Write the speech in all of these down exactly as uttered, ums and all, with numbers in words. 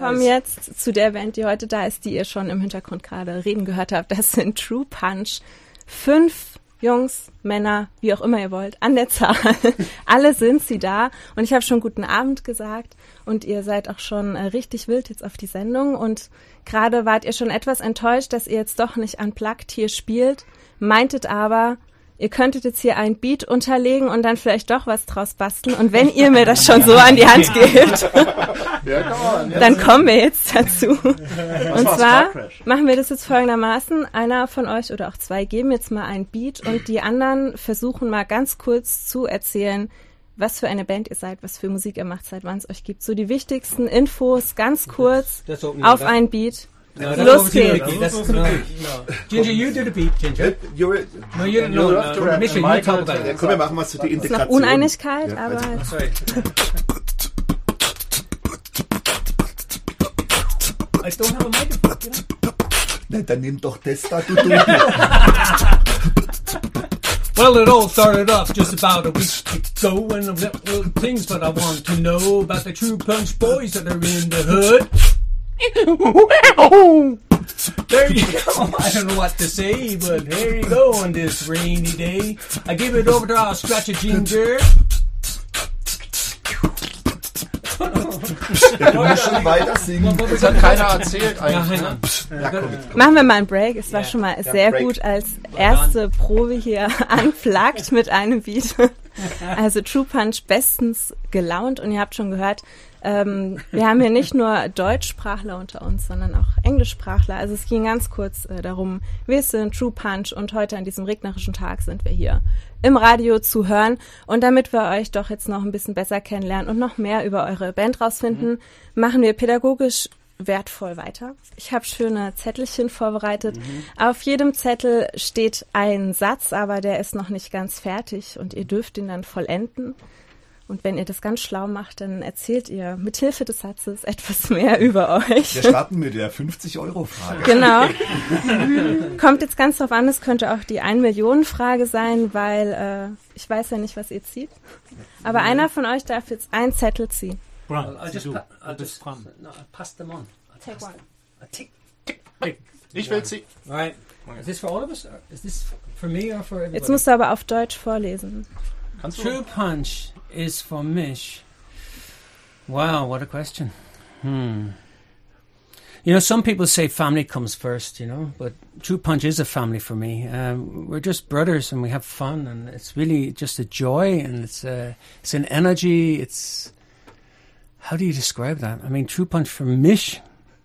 kommen jetzt zu der Band, die heute da ist, die ihr schon im Hintergrund gerade reden gehört habt. Das sind True Punch. Fünf Jungs, Männer, wie auch immer ihr wollt, an der Zahl. Alle sind sie da. Und ich habe schon guten Abend gesagt. Und ihr seid auch schon äh, richtig wild jetzt auf die Sendung. Und gerade wart ihr schon etwas enttäuscht, dass ihr jetzt doch nicht unplugged hier spielt. Meintet aber, ihr könntet jetzt hier ein Beat unterlegen und dann vielleicht doch was draus basteln. Und wenn ihr mir das schon so an die Hand gebt, dann kommen wir jetzt dazu. Und zwar machen wir das jetzt folgendermaßen. Einer von euch oder auch zwei geben jetzt mal ein Beat und die anderen versuchen mal ganz kurz zu erzählen, was für eine Band ihr seid, was für Musik ihr macht, seit wann es euch gibt. So die wichtigsten Infos ganz kurz auf ein Beat. No, Los geht's. That's, no, no. Ginger, you do the beat, Ginger. You're, no, you don't know. No, no. Mission, you talk about it. Komm, wir machen was zu der Integration. Ist noch Uneinigkeit, ja, aber... Also. Sorry. I don't have a microphone, you know? Na, dann nimm doch das da, du Dummel. Well, it all started off just about a week ago when I've got little things that I want to know about the True Punch boys that are in the hood. There you go. I don't know what to say, but there you go on this rainy day. I give it over to our Scratcher Ginger. Ja, du musst schon weiter singen. Das hat keiner erzählt eigentlich. Ja, Ja, komm. Machen wir mal einen Break. Es war Ja. schon mal Ja, sehr Break. gut als erste Probe hier unplugged mit einem Beat. Also True Punch bestens gelaunt und ihr habt schon gehört, ähm, wir haben hier nicht nur Deutschsprachler unter uns, sondern auch Englischsprachler. Also es ging ganz kurz äh, darum, wir sind True Punch und heute an diesem regnerischen Tag sind wir hier im Radio zu hören. Und damit wir euch doch jetzt noch ein bisschen besser kennenlernen und noch mehr über eure Band rausfinden, mhm. machen wir pädagogisch wertvoll weiter. Ich habe schöne Zettelchen vorbereitet. Mhm. Auf jedem Zettel steht ein Satz, aber der ist noch nicht ganz fertig und ihr dürft ihn dann vollenden. Und wenn ihr das ganz schlau macht, dann erzählt ihr mit Hilfe des Satzes etwas mehr über euch. Wir starten mit der fünfzig-Euro-Frage. Genau. Kommt jetzt ganz drauf an, es könnte auch die ein-Millionen-Frage sein, weil äh, ich weiß ja nicht, was ihr zieht. Aber mhm. einer von euch darf jetzt einen Zettel ziehen. Well, I'll just, pa- I'll just no, I'll pass them on. I'll Take one. I'll take, take, take. Ich will sie. All right. Is this for all of us? Or is this for me or for everybody? Jetzt musst du aber auf Deutsch vorlesen. Kannst du? True Punch is for Mish. Wow, what a question. Hmm. You know, some people say family comes first, you know, but True Punch is a family for me. Um, we're just brothers and we have fun and it's really just a joy and it's a, it's an energy. It's, how do you describe that? I mean, True Punch for Mish.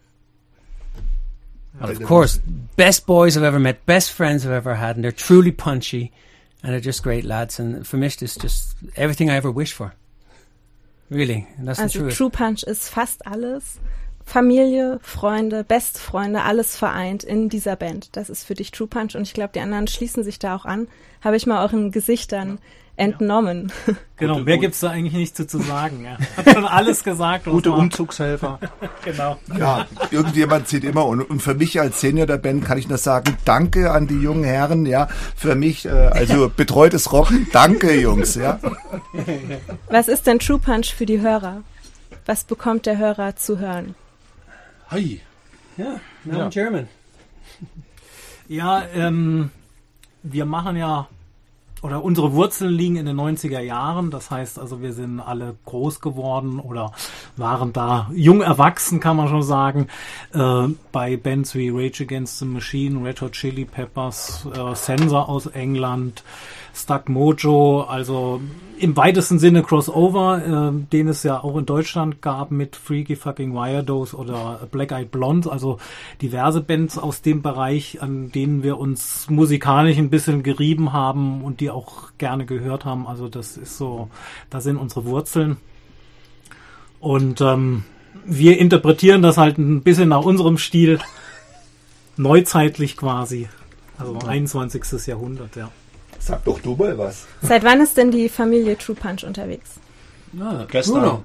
Well, of course, best boys I've ever met, best friends I've ever had, and they're truly punchy. And they're just great lads. And for mich, this is just everything I ever wished for. Really. And that's also the truth. True Punch ist fast alles. Familie, Freunde, Bestfreunde, alles vereint in dieser Band. Das ist für dich True Punch. Und ich glaube, die anderen schließen sich da auch an. Habe ich mal euren Gesichtern entnommen. Genau, Gute, mehr gut. gibt's da eigentlich nicht zu, zu sagen. Ja. Hat schon alles gesagt. was Gute war. Umzugshelfer. Genau. Ja, irgendjemand zieht immer. Und, und für mich als Senior der Band kann ich nur sagen, danke an die jungen Herren, ja. Für mich, äh, also betreutes Rocken, danke Jungs, ja. Was ist denn True Punch für die Hörer? Was bekommt der Hörer zu hören? Hi. Yeah, now Ja. in German. Ja, ähm, wir machen ja, oder unsere Wurzeln liegen in den neunziger Jahren. Das heißt also, wir sind alle groß geworden oder waren da jung erwachsen, kann man schon sagen, äh, bei Bands wie Rage Against the Machine, Red Hot Chili Peppers, äh, Sensor aus England, Stuck Mojo, also im weitesten Sinne Crossover, äh, den es ja auch in Deutschland gab mit Freaky Fucking Weirdos oder Black Eyed Blonde, also diverse Bands aus dem Bereich, an denen wir uns musikalisch ein bisschen gerieben haben und die auch gerne gehört haben. Also das ist so, da sind unsere Wurzeln. Und ähm, wir interpretieren das halt ein bisschen nach unserem Stil, neuzeitlich quasi, also einundzwanzigstes Jahrhundert, ja. Sag doch du mal was. Seit wann ist denn die Familie True Punch unterwegs? No, Gestern.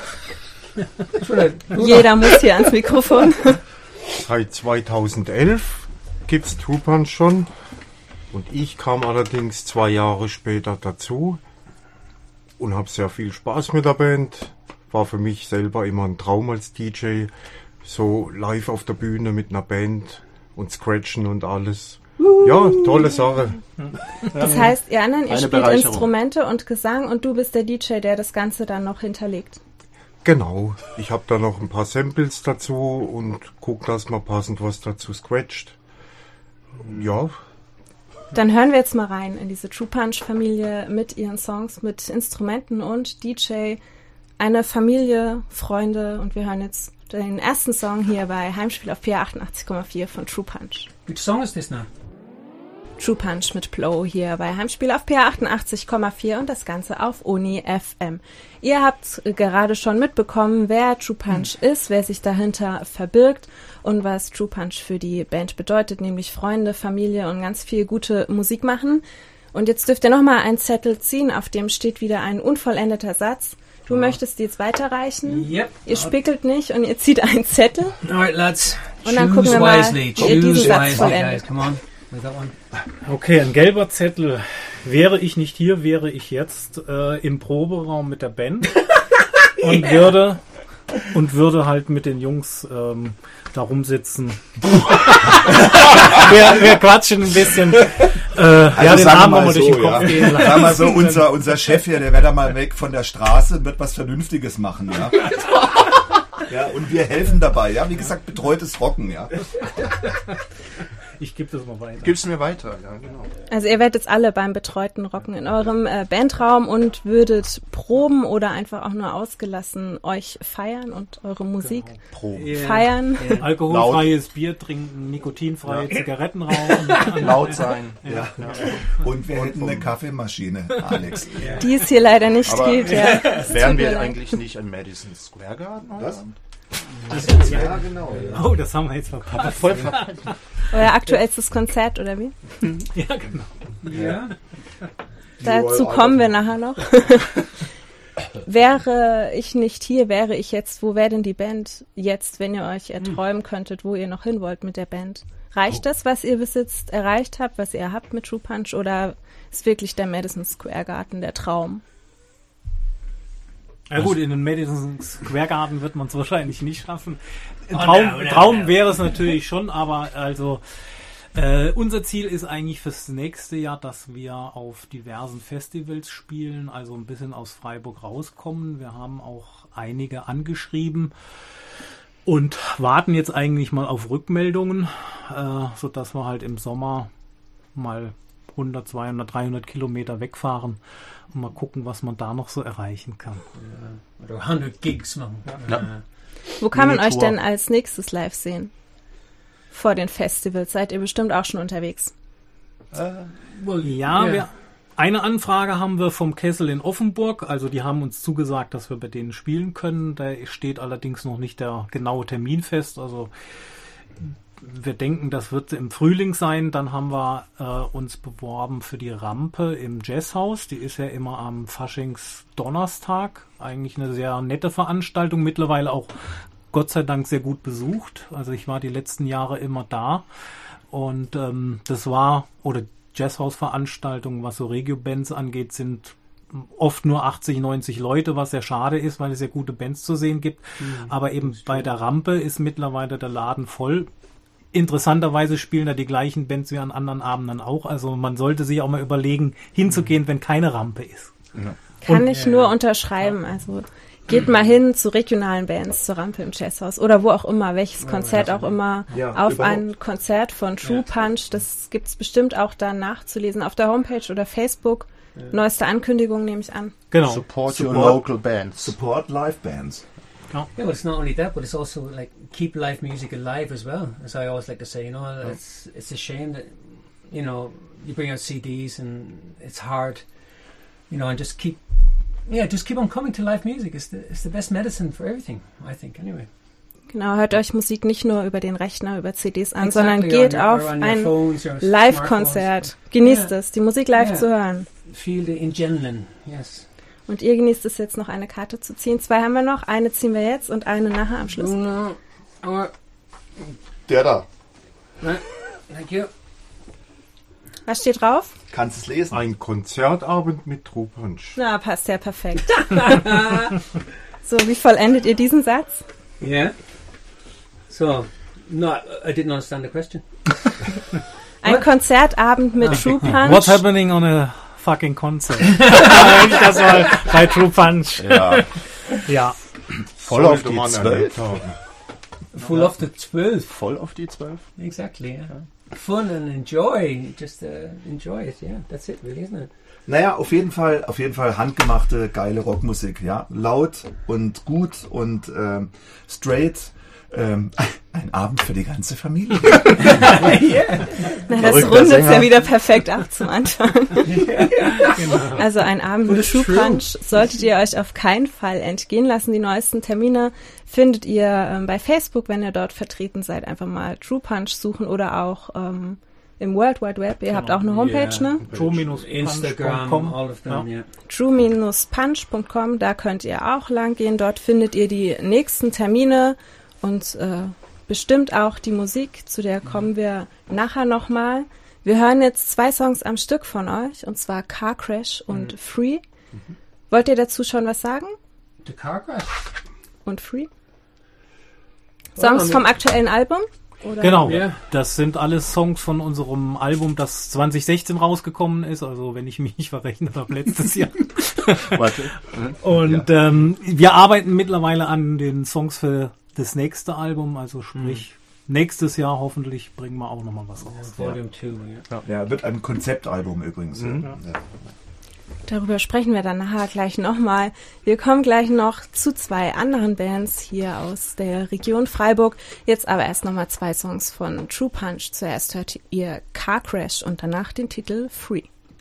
Jeder muss hier ans Mikrofon. Seit zweitausendelf gibt's True Punch schon. Und ich kam allerdings zwei Jahre später dazu und habe sehr viel Spaß mit der Band. war für mich selber immer ein Traum als D J. So live auf der Bühne mit einer Band und Scratchen und alles. Ja, tolle Sache. Das heißt, ihr anderen, ihr Eine spielt Bereicherung. Instrumente und Gesang und du bist der D J, der das Ganze dann noch hinterlegt. Genau. Ich habe da noch ein paar Samples dazu und guck, dass man passend was dazu scratcht. Ja, Dann hören wir jetzt mal rein in diese True Punch-Familie mit ihren Songs, mit Instrumenten und D J. Eine Familie, Freunde, und wir hören jetzt den ersten Song hier bei Heimspiel auf P R achtundachtzig Komma vier von True Punch. Which song is this now? True Punch mit Plow hier bei Heimspiel auf P R achtundachtzig Komma vier und das Ganze auf Uni F M. Ihr habt gerade schon mitbekommen, wer True Punch mhm. ist, wer sich dahinter verbirgt und was True Punch für die Band bedeutet, nämlich Freunde, Familie und ganz viel gute Musik machen. Und jetzt dürft ihr nochmal einen Zettel ziehen, auf dem steht wieder ein unvollendeter Satz. Du ja. möchtest die jetzt weiterreichen. Yep. Ihr spiegelt nicht und ihr zieht einen Zettel. Alright, lads. Und dann gucken wir mal, wisely. wie ihr diesen Choose Satz wisely, vollendet. guys. Come on. We got one. Okay, ein gelber Zettel. Wäre ich nicht hier, wäre ich jetzt äh, im Proberaum mit der Band und yeah. würde und würde halt mit den Jungs ähm, da rumsitzen. wir, wir quatschen ein bisschen. Äh, Also ja, den sagen Arm wir mal mal durch so, den Kopf ja. gehen lassen. Sagen wir so, unser, unser Chef hier, der wäre da mal weg von der Straße und wird was Vernünftiges machen, ja. Ja, und wir helfen dabei, ja. Wie gesagt, betreutes Rocken, ja. Ich gebe das mal weiter. Gib's mir weiter, ja, genau. Also ihr werdet jetzt alle beim betreuten Rocken in eurem äh, Bandraum und würdet proben oder einfach auch nur ausgelassen euch feiern und eure Musik Pro. Yeah. feiern. Yeah. Alkoholfreies Bier trinken, nikotinfreie Ja. Zigaretten rauchen. Laut sein. Ja. Und wir hätten eine Kaffeemaschine, Alex. Die es hier leider nicht Aber gibt. Ja. Es wären tut mir wir leid. eigentlich nicht im Madison Square Garden? Was? Ja, genau. Oh, das haben wir jetzt verpasst. Voll verpasst. Euer aktuellstes Konzert, oder wie? Ja, genau. Yeah. Dazu kommen wir nachher noch. Wäre ich nicht hier, wäre ich jetzt, wo wäre denn die Band jetzt, wenn ihr euch erträumen könntet, wo ihr noch hin wollt mit der Band? Reicht das, was ihr bis jetzt erreicht habt, was ihr habt mit True Punch, oder ist wirklich der Madison Square Garden der Traum? Ja gut, in den Madison Square Garden wird man es wahrscheinlich nicht schaffen. Ein Oh, Traum, no, no, Traum no. wäre es natürlich schon, aber also äh, unser Ziel ist eigentlich fürs nächste Jahr, dass wir auf diversen Festivals spielen, also ein bisschen aus Freiburg rauskommen. Wir haben auch einige angeschrieben und warten jetzt eigentlich mal auf Rückmeldungen, äh, sodass wir halt im Sommer mal hundert, zweihundert, dreihundert Kilometer wegfahren und mal gucken, was man da noch so erreichen kann. Yeah. Oder hundred gigs machen. Ja. Uh, Wo kann man euch Miniatur. denn als nächstes live sehen? Vor den Festivals seid ihr bestimmt auch schon unterwegs. well, Ja, yeah. wir, eine Anfrage haben wir vom Kessel in Offenburg. Also die haben uns zugesagt, dass wir bei denen spielen können. Da steht allerdings noch nicht der genaue Termin fest. Also wir denken, das wird im Frühling sein. Dann haben wir äh, uns beworben für die Rampe im Jazzhaus. Die ist ja immer am Faschingsdonnerstag. Eigentlich eine sehr nette Veranstaltung. Mittlerweile auch Gott sei Dank sehr gut besucht. Also ich war die letzten Jahre immer da. Und ähm, das war, oder Jazzhaus-Veranstaltungen, was so Regio-Bands angeht, sind oft nur achtzig, neunzig Leute, was sehr schade ist, weil es ja gute Bands zu sehen gibt. Mhm, aber eben bei der Rampe ist mittlerweile der Laden voll. Interessanterweise spielen da die gleichen Bands wie an anderen Abenden auch. Also man sollte sich auch mal überlegen, hinzugehen, mhm. wenn keine Rampe ist. Ja. Kann Und- ich nur unterschreiben. Also geht mal hin zu regionalen Bands, zur Rampe im Jazzhaus oder wo auch immer, welches Konzert auch immer, Ja, auf überhaupt. ein Konzert von True Punch. Das gibt's bestimmt auch da nachzulesen auf der Homepage oder Facebook. Neueste Ankündigung nehme ich an. Genau. Support your Support- local bands. Support Live Bands. Yeah, well, it's not only that, but it's also like keep live music alive as well. As I always like to say, you know, it's it's a shame that you know you bring out C Ds and it's hard, you know, and just keep, yeah, just keep on coming to live music. It's the it's the best medicine for everything, I think. Anyway, Genau, hört euch Musik nicht nur über den Rechner, über C Ds an, Exactly, sondern on geht your- auf or on your ein phones, your Live-Konzert. smartphones. Genießt Yeah. es, die Musik live Yeah. zu hören. Feel the Adrenaline, yes. Und ihr genießt es jetzt noch, eine Karte zu ziehen. Zwei haben wir noch, eine ziehen wir jetzt und eine nachher am Schluss. No, or, Der da. right, thank you. Was steht drauf? Kannst du es lesen? Ein Konzertabend mit True Punch. Na, passt ja perfekt. So, wie vollendet ihr diesen Satz? Yeah. So, no, I didn't understand the question. Ein Konzertabend mit True Punch. What's happening on a fucking concert? Wenn ich das mal bei True Punch. Ja. Ja. Voll auf Sollte die man zwölf. erlebt haben. Full of the twelve. Voll auf die zwölf. Exactly, yeah. Fun and enjoy. Just uh, enjoy it, yeah. That's it, really, isn't it? Naja, auf jeden Fall, auf jeden Fall handgemachte, geile Rockmusik, ja. Laut und gut und ähm, straight. Ähm, ein Abend für die ganze Familie. Yeah. Na, das Verrückter rundet Sänger. ja wieder perfekt ab zum Anfang. Also ein Abend mit True Punch solltet ihr euch auf keinen Fall entgehen lassen. Die neuesten Termine findet ihr ähm, bei Facebook, wenn ihr dort vertreten seid. Einfach mal True Punch suchen oder auch ähm, im World Wide Web. Ihr habt auch eine Homepage, Yeah. ne? True-punch.com. Instagram, all of them, Ja. yeah. true punch punkt com, da könnt ihr auch lang gehen. Dort findet ihr die nächsten Termine und äh, bestimmt auch die Musik, zu der kommen wir nachher nochmal. Wir hören jetzt zwei Songs am Stück von euch, und zwar Car Crash und Mhm. Free. Wollt ihr dazu schon was sagen? The car crash. Und Free? Well, Songs I mean- vom aktuellen Album? Oder? Genau, Ja. das sind alles Songs von unserem Album, das zwanzig sechzehn rausgekommen ist, also wenn ich mich nicht verrechnet habe, letztes Jahr. Warte. Und ähm, wir arbeiten mittlerweile an den Songs für das nächste Album, also sprich nächstes Jahr hoffentlich bringen wir auch nochmal was raus. Volume two, yeah. Ja, wird ein Konzeptalbum übrigens. Ja. Ja. Darüber sprechen wir dann nachher gleich nochmal. Wir kommen gleich noch zu zwei anderen Bands hier aus der Region Freiburg. Jetzt aber erst nochmal zwei Songs von True Punch. Zuerst hört ihr Car Crash und danach den Titel Free.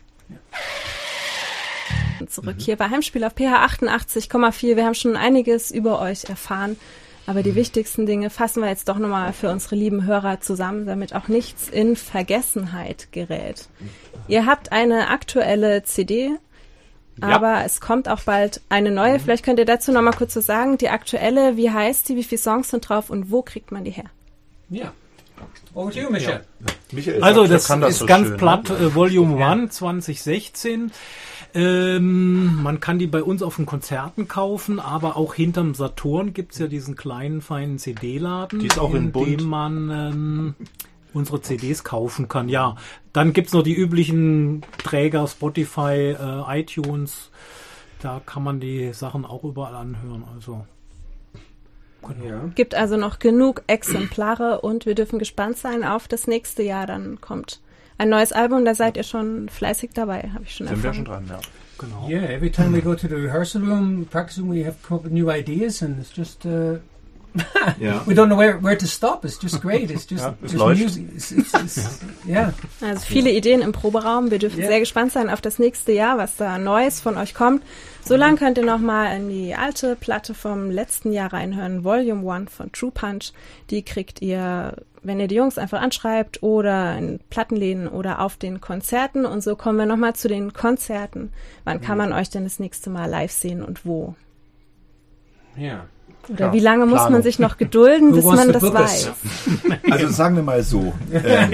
Und zurück hier bei Heimspiel auf P H achtundachtzig Komma vier. Wir haben schon einiges über euch erfahren, aber die wichtigsten Dinge fassen wir jetzt doch nochmal für unsere lieben Hörer zusammen, damit auch nichts in Vergessenheit gerät. Ihr habt eine aktuelle C D, aber es kommt auch bald eine neue. Vielleicht könnt ihr dazu noch mal kurz was sagen. Die aktuelle, wie heißt die, wie viele Songs sind drauf und wo kriegt man die her? Yeah. Over to you, Michelle. Michael, Also sagt, das kann ist so ganz schön, platt, ne? äh, Volume eins zwanzig sechzehn. Ähm, man kann die bei uns auf den Konzerten kaufen, aber auch hinterm Saturn gibt's ja diesen kleinen, feinen C D-Laden, Die ist auch in bunt. dem man ähm, unsere C Ds kaufen kann. Ja, dann gibt's noch die üblichen Träger, Spotify, äh, iTunes. Da kann man die Sachen auch überall anhören. Also Yeah. Gibt also noch genug Exemplare und wir dürfen gespannt sein auf das nächste Jahr. Dann kommt ein neues Album, da seid ihr schon fleißig dabei, habe ich schon Sind wir schon erfahren. dran, ja. genau. Yeah, every time we go to the rehearsal room, practicing, we have come up with new ideas, and it's just uh, Ja. we don't know where where to stop. It's just great. It's just Ja, es just läuft. music. It's, it's, it's, yeah. Also viele Ideen im Proberaum. Wir dürfen Ja. sehr gespannt sein auf das nächste Jahr, was da Neues von euch kommt. So lange könnt ihr noch mal in die alte Platte vom letzten Jahr reinhören, Volume eins von True Punch. Die kriegt ihr, wenn ihr die Jungs einfach anschreibt oder in Plattenläden oder auf den Konzerten. Und so kommen wir noch mal zu den Konzerten. Wann kann man euch denn das nächste Mal live sehen und wo? Yeah. Oder Ja, wie lange muss man Planung. sich noch gedulden, Who bis wants man to das book us? weiß? Also sagen wir mal so. Ähm,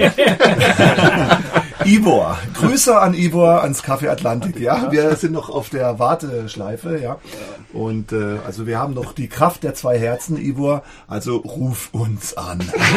Ivor, Grüße an Ivor, ans Café Atlantik, ja. Wir sind noch auf der Warteschleife, ja. Und äh, also wir haben noch die Kraft der zwei Herzen, Ivor. Also ruf uns an.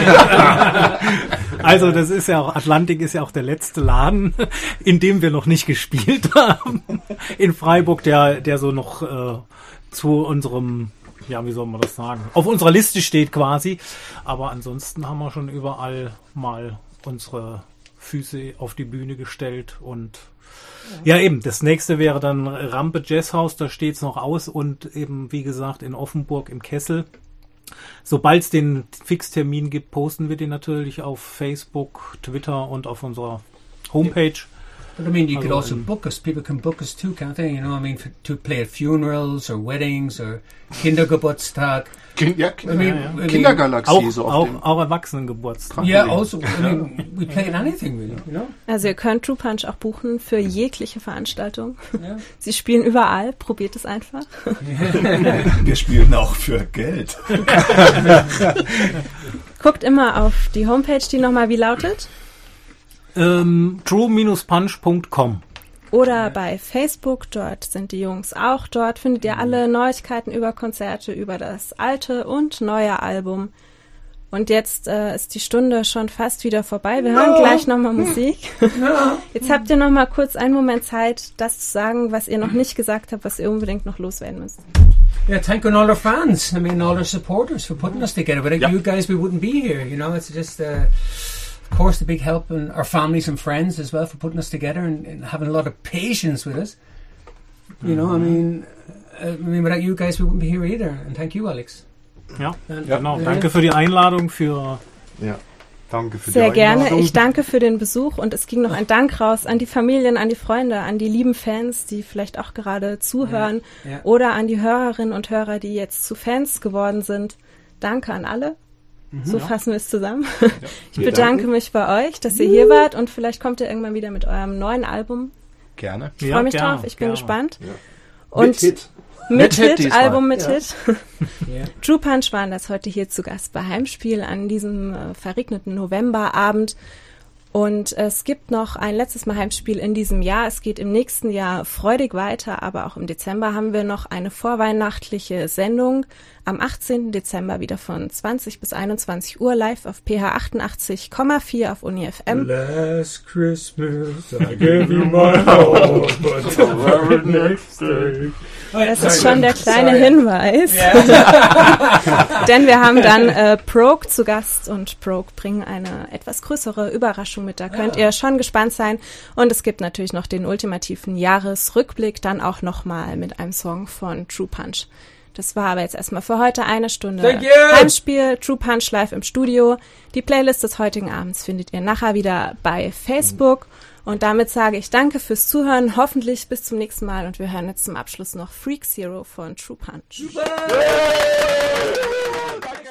Also das ist ja auch, Atlantik ist ja auch der letzte Laden, in dem wir noch nicht gespielt haben. In Freiburg, der, der so noch äh, zu unserem, ja, wie soll man das sagen, auf unserer Liste steht quasi. Aber ansonsten haben wir schon überall mal unsere Füße auf die Bühne gestellt und ja, eben, das nächste wäre dann Rampe Jazzhaus, da steht's noch aus und eben, wie gesagt, in Offenburg im Kessel. Sobald es den Fixtermin gibt, posten wir den natürlich auf Facebook, Twitter und auf unserer Homepage. But I mean, you could Also, also um, book us. People can book us too, can't they? You know, I mean, for, to play at funerals or weddings or Kindergeburtstag. Kind, ja, I mean, ja. I mean, Kindergalaxie, Auch, so auf auch, dem... auch Erwachsenengeburtstag. yeah. Also, I mean, we play at anything, really. You know. Also ihr könnt True Punch auch buchen für jegliche Veranstaltung. Yeah. Sie spielen überall, probiert es einfach. Wir spielen auch für Geld. Guckt immer auf die Homepage, die nochmal wie lautet. Ähm, true Punch Punkt com. oder bei Facebook. Dort sind die Jungs auch. Dort findet ihr alle Neuigkeiten über Konzerte, über das alte und neue Album. Und jetzt äh, ist die Stunde schon fast wieder vorbei. Wir hören gleich nochmal Musik. Jetzt habt ihr nochmal kurz einen Moment Zeit, das zu sagen, was ihr noch nicht gesagt habt, was ihr unbedingt noch loswerden müsst. Yeah, thank all our fans. I mean, all our supporters for putting us together. Without Yeah. you guys, we wouldn't be here. You know, it's just, uh, of course, the big help and our families and friends as well for putting us together and, and having a lot of patience with us. You know, I mean, uh, I mean, without you guys, we wouldn't be here either. And thank you, Alex. Ja, And, genau. uh, Danke für die Einladung, für Ja, danke für Sehr die gerne. Einladung. Ich danke für den Besuch und es ging noch ein Dank raus an die Familien, an die Freunde, an die lieben Fans, die vielleicht auch gerade zuhören Ja, ja. oder an die Hörerinnen und Hörer, die jetzt zu Fans geworden sind. Danke an alle. So fassen wir es zusammen. Ich wir bedanke danken. mich bei euch, dass ihr hier wart und vielleicht kommt ihr irgendwann wieder mit eurem neuen Album. Gerne. Ich Ja, freue mich gerne, drauf, ich bin gerne. gespannt. Ja. Und Mit Hit. Mit, Mit Hit Hit, diesmal. Album mit Ja. Hit. Yeah. True Punch waren das heute hier zu Gast bei Heimspiel an diesem äh, verregneten Novemberabend. Und es gibt noch ein letztes Mal Heimspiel in diesem Jahr. Es geht im nächsten Jahr freudig weiter, aber auch im Dezember haben wir noch eine vorweihnachtliche Sendung. Am achtzehnten Dezember wieder von zwanzig bis einundzwanzig Uhr live auf P H achtundachtzig Komma vier auf Uni F M. Last Christmas I gave you my heart, but the very next day. Das ist schon der kleine Hinweis. Denn wir haben dann äh, Progue zu Gast und Progue bringen eine etwas größere Überraschung mit. Da könnt ihr schon gespannt sein. Und es gibt natürlich noch den ultimativen Jahresrückblick, dann auch nochmal mit einem Song von True Punch. Das war aber jetzt erstmal für heute eine Stunde Thank you. Heimspiel, True Punch live im Studio. Die Playlist des heutigen Abends findet ihr nachher wieder bei Facebook. Und damit sage ich danke fürs Zuhören, hoffentlich bis zum nächsten Mal und wir hören jetzt zum Abschluss noch Freak Zero von True Punch. Danke.